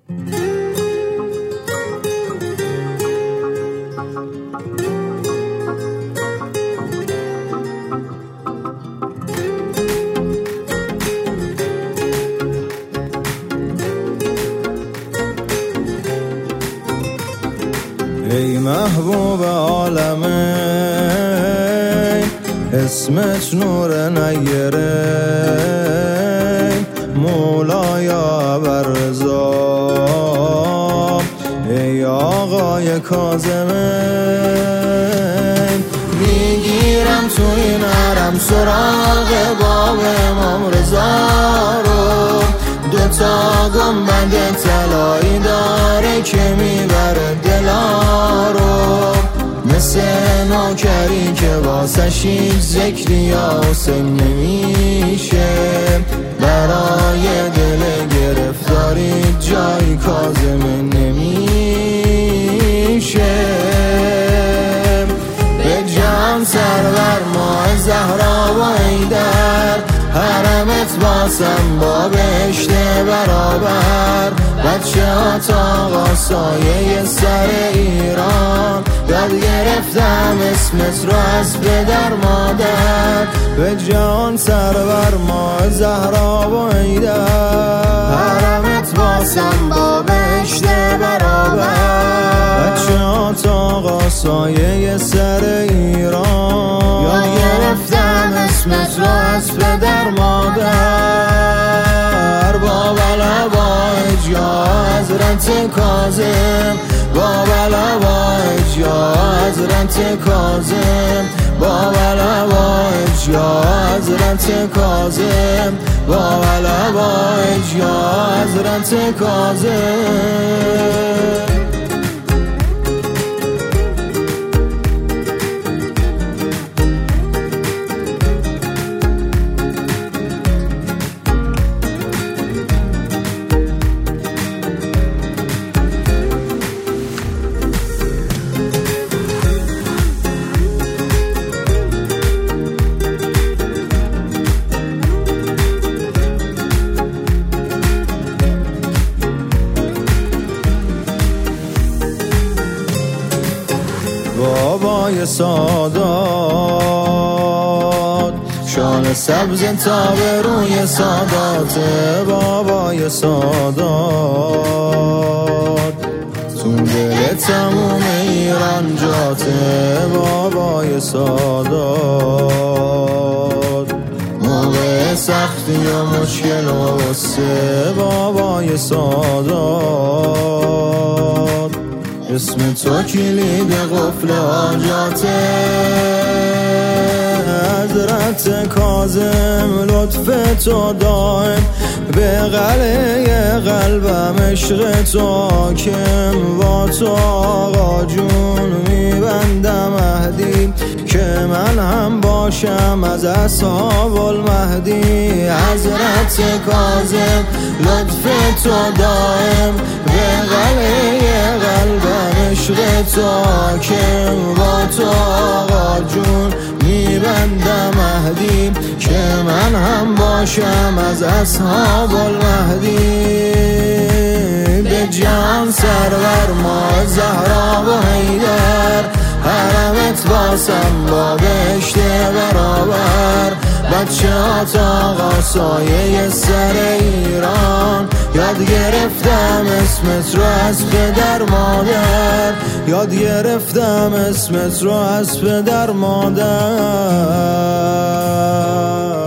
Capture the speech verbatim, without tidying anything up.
ای محبوب عالمین اسمت نور نیره مولایا برزا ای آقای کاظمین میگیرم تو این حرم سراغ باب امام رضا رو دوتا گنبد طلایی داره که میبره دلا رو مثل نوکری که واسش هیچ ذکری یا حسین نمیشه برای دل گرفتاری جای کاظم نمیشه به جان سرور ماه زهرا و حیدر حرمت باسم با بهشت برابر بچه ها تا آقا سایه سر ایران یاد گرفتم اسمت رو از پدر مادر به جان سرور ماه زهرا و حیدر حرمت باسم با بهشت برابر بچه ها تا آقا سایه سر ایران یاد گرفتم اسمت رو از پدر مادر با بلا با اجیا حضرت کاظم با بلا با اجیا حضرت کاظم با بلا با اجیا حضرت کاظم با بلا با اجیا حضرت کاظم بابای سادات شال سبز تا به روی سادات بابای سادات تو دل تموم ایران جاته بابای سادات موقع سختی و مشکل و غصه بابای سادات اسم تو کلید قفل حاجاته حضرت کاظم لطف تو دائم به قلعه قلبم عشق تو حاکم با تو آقا جون میبندم عهدی که من هم باشم از اصحاب المهدی حضرت کاظم لطف تو دائم به قلعه قلبم عشق تو حاکم با تو آقا جون میبندم عهدی که من هم باشم از اصحاب المهدی به جان سرور ماه زهرا و حیدر حرمت باسم با بهشت برابر بچه ها تا آقا سایه سر ایران یاد گرفتم اسمت رو از پدر مادر یاد گرفتم اسمت رو از پدر مادر